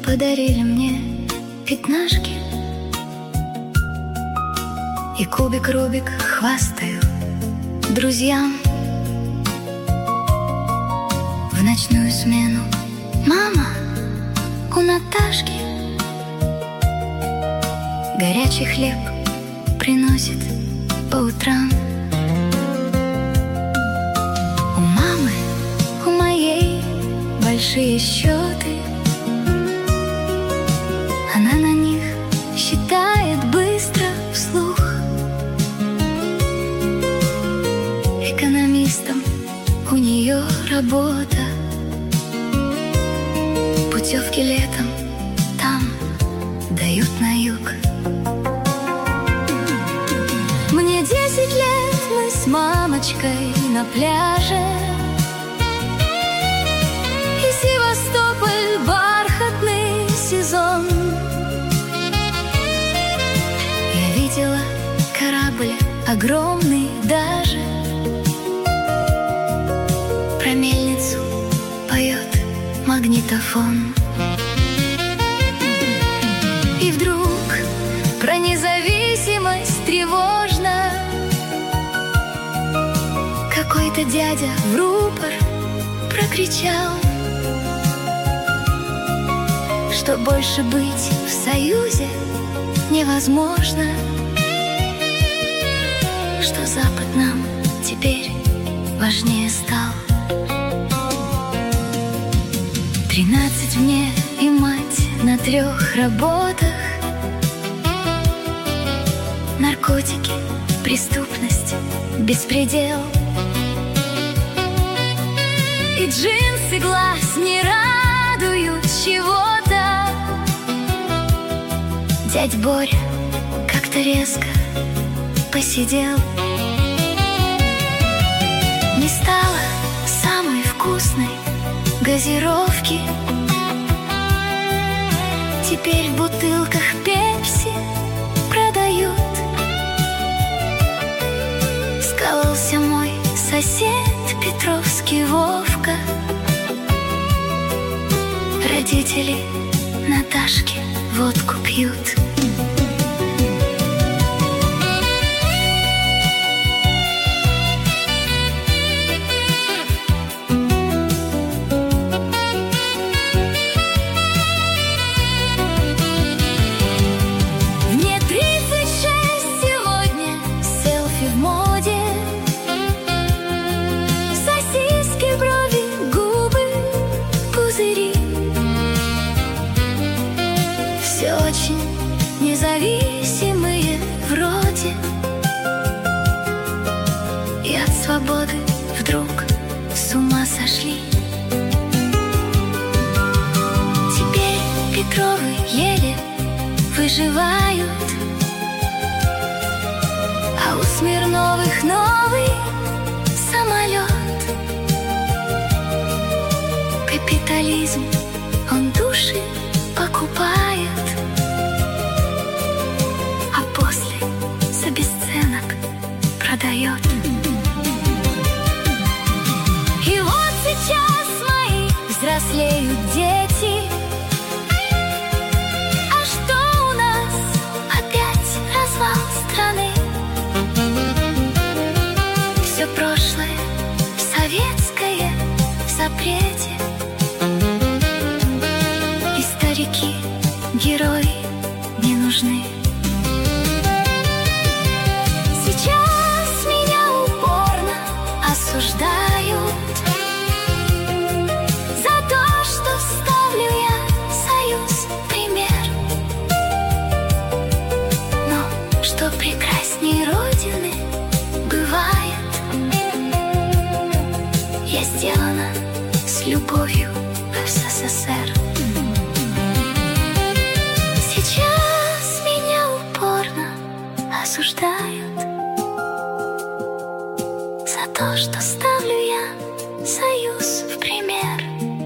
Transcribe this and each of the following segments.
подарили мне пятнашки, и кубик Рубик хвастаю друзьям. В ночную смену мама у Наташки горячий хлеб приносит по утрам. У мамы, у моей большие счеты, она на них считает быстро вслух. Экономистом у нее работа, путевки летом там дают на юг. Мне 10 лет, мы с мамочкой на пляже, и Севастополь бархатный сезон. Я видела корабль огромный даже, про мельницу поет магнитофон. И вдруг про независимость тревожно какой-то дядя в рупор прокричал, что больше быть в союзе невозможно, что Запад нам теперь важнее стал. 13 мне и мать на 3 работах, наркотики, преступность, беспредел. И джинсы глаз не радуют чего-то. Дядь Боря как-то резко посидел. Не стало самой вкусной газировки, теперь в бутылках пепси продают. Скололся мой сосед Петровский Вовка, родители Наташки водку пьют. Все очень независимые вроде, и от свободы вдруг с ума сошли. Теперь Петровы еле выживают, а у Смирновых новый самолет. Капитализм, он души покупает, а после за бесценок продает. И вот сейчас мои взрослеют дети. А что у нас? Опять развал страны. Все прошлое советское в запрете. И старики, герои не нужны. Сейчас меня упорно осуждают за то, что ставлю я союз в пример. Но что прекрасней Родины бывает, я сделана с любовью в СССР. Сейчас меня упорно осуждают за то, что ставлю я союз в пример.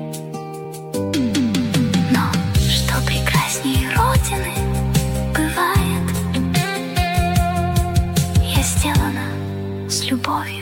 Но что прекрасней Родины бывает, я сделана с любовью.